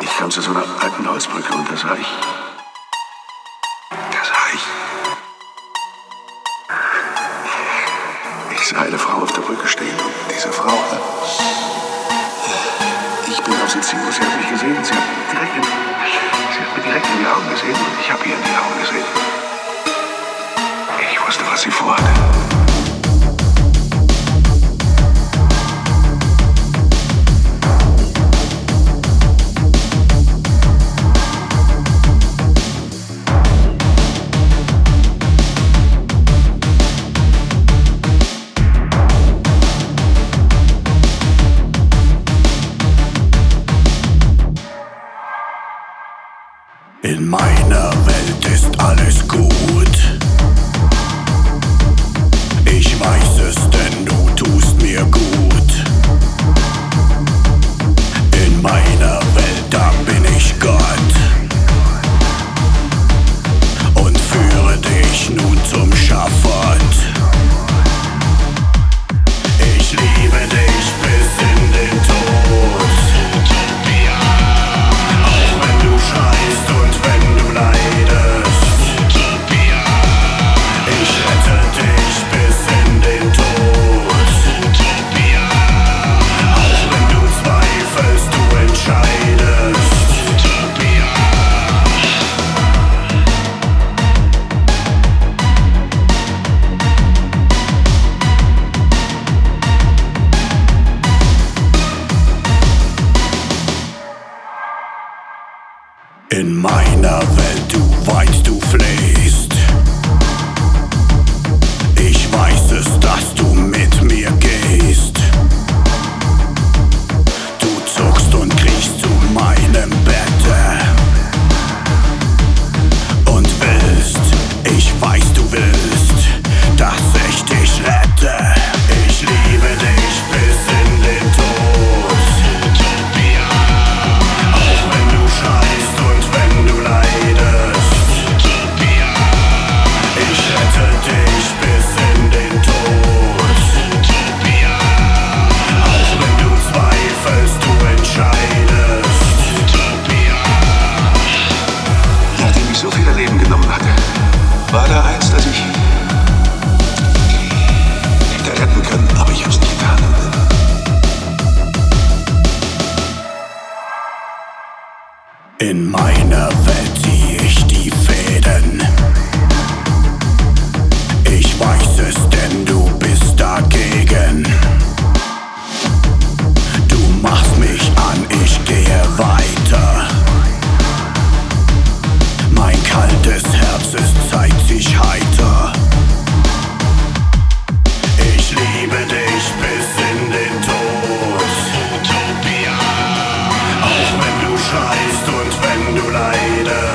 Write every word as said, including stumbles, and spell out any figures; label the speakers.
Speaker 1: Ich kam zu so einer alten Holzbrücke und da sah ich... Da sah ich... Ich sah eine Frau auf der Brücke stehen und diese Frau... Ich bin auf sie zu, sie hat mich gesehen, sie hat direkt in... Sie hat mir direkt in die Augen gesehen und ich habe ihr in die Augen gesehen. Ich wusste, was sie vorhatte.
Speaker 2: In meiner Welt ist alles gut. Ich weiß es, denn du tust mir gut. In meiner Welt, da bin ich Gott und führe dich nun zum Schafott. Ich liebe dich bis in den Tod. Utopia. Auch wenn du schreist und wenn du leidest. Utopia. Ich rette dich bis in den Tod. Utopia. Auch wenn du zweifelst, du entscheidest. Utopia. In meiner Welt, du weinst, du flehst. Ich weiß es, dass du mit mir gehst. Du zuckst und kriechst zu meinem Bette und willst, ich weiß, du willst, dass ich dich rette. Ich liebe dich bis in den Tod. Utopia. Auch wenn du schreist und wenn du leidest. Utopia. Ich rette dich bis in den Tod. Utopia. Auch wenn du zweifelst, du entscheidest. Utopia.
Speaker 1: Nachdem ich so viele Leben genommen hatte, war da eins, das ich hätte retten können, aber ich hab's nicht getan.
Speaker 2: In meiner Welt zieh ich die Fäden. Ich weiß es, denn du bist dagegen. Du machst mich an, ich gehe weiter. Mein kaltes Herz, es zeigt sich heiter. Ich liebe dich bis in den Tod. Utopia. Auch wenn du schreist und wenn du leidest.